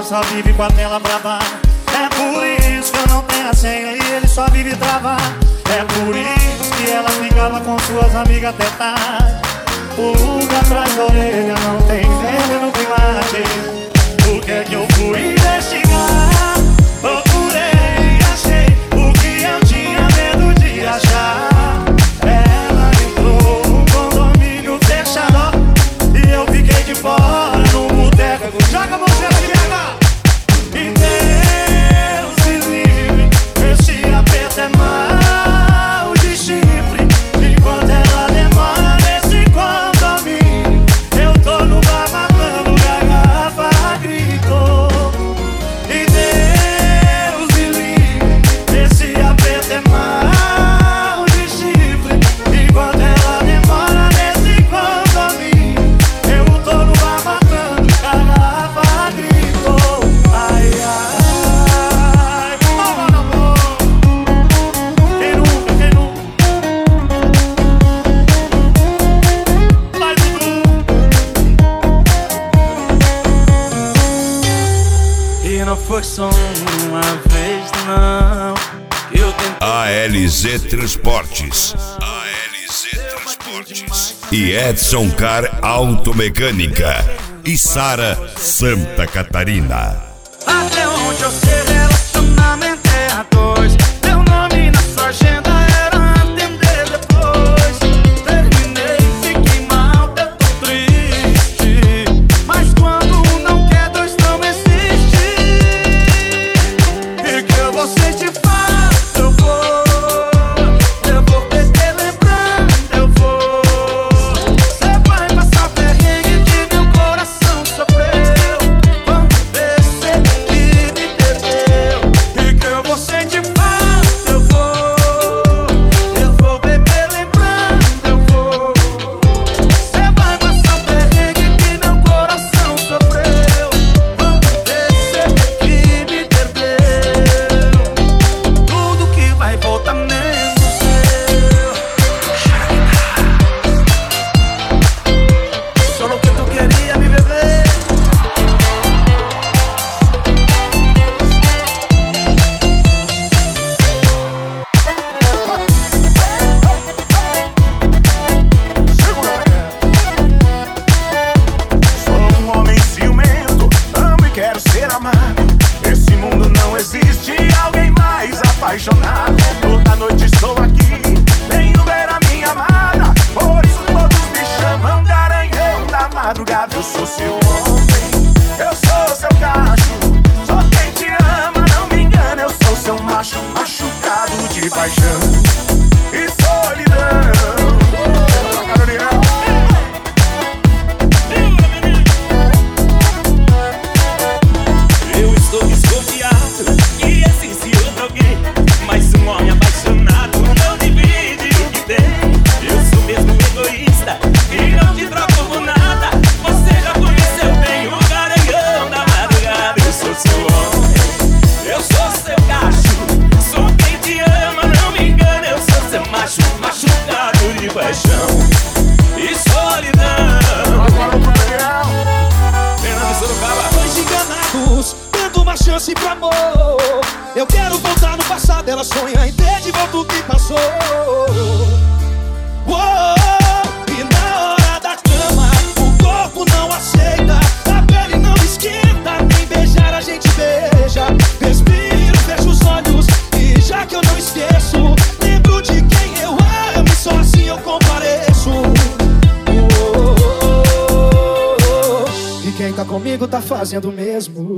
só vive com a tela brava. É por isso que eu não tenho a senha e ele só vive travar. É por isso que ela ficava com suas amigas até tarde. O lugar atrás da orelha não tem veneno que mate. O que é que eu fui investigar? Procurei e achei o que eu tinha medo de achar. Ela entrou num condomínio fechado e eu fiquei de fora num boteco. Joga a mãozinha de guerra! E Deus me livre, esse aperto é mal de chifre. Enquanto ela demora nesse condomínio, eu tô no bar matando garrafa a grito. E Deus me livre, esse aperto é mal de chifre. Enquanto ela demora nesse condomínio, eu tô no bar matando garrafa a grito. Ai, ai, amor, amor. Quem nunca, quem nunca? Vai, Dudu. E não foi só uma vez, não, que eu tentei. ALZ Transportes. ALZ Transportes. E Edson Car Automecânica. E Sara Santa Catarina. Até onde eu sei, relacionamento é a dois. Meu nome na sua agenda era atender depois. Terminei, fiquei mal, eu tô triste. Mas quando um não quer, dois não existe. E que eu vou sentir falta, eu vou beber lembrando, eu vou. Cê vai passar perrengue que meu coração sofreu quando percebi que me perdeu. E que eu vou sentir falta, eu vou beber lembrando, eu vou. Cê vai passar perrengue que meu coração sofreu quando percebi que me perdeu. Tudo que vai voltar menos eu. Só lo que tu querías, mi bebé. Sou um homem ciumento, amo e quero ser amado. Esse mundo não existe alguém mais apaixonado. Toda noite estou aqui, venho ver a minha amada. Por isso todos me chamam de Garanhão da madrugada. Eu sou seu homem, eu sou seu cacho. Sou quem te ama, não me engana. Eu sou seu macho, machucado de paixão e solidão. Eu estou desconfiado que existe outro alguém, mas um homem apaixonado não divide o que tem. Eu sou mesmo egoísta e não te troco por nada. Você já conheceu bem o Garanhão da madrugada. Eu sou seu homem, eu sou seu cacho. Sou quem te ama, não me engana. Eu sou seu macho, machucado de paixão e solidão. Fernando Sorocaba. Dois enganados, dando uma chance pro amor. Eu quero voltar no passado, ela sonha em ter de volta o que passou. E na hora da cama, o corpo não aceita, a pele não esquenta, nem beijar a gente beija. Respiro, fecho os olhos e já que eu não esqueço, lembro de quem eu amo e só assim eu compareço. E quem tá comigo tá fazendo o mesmo.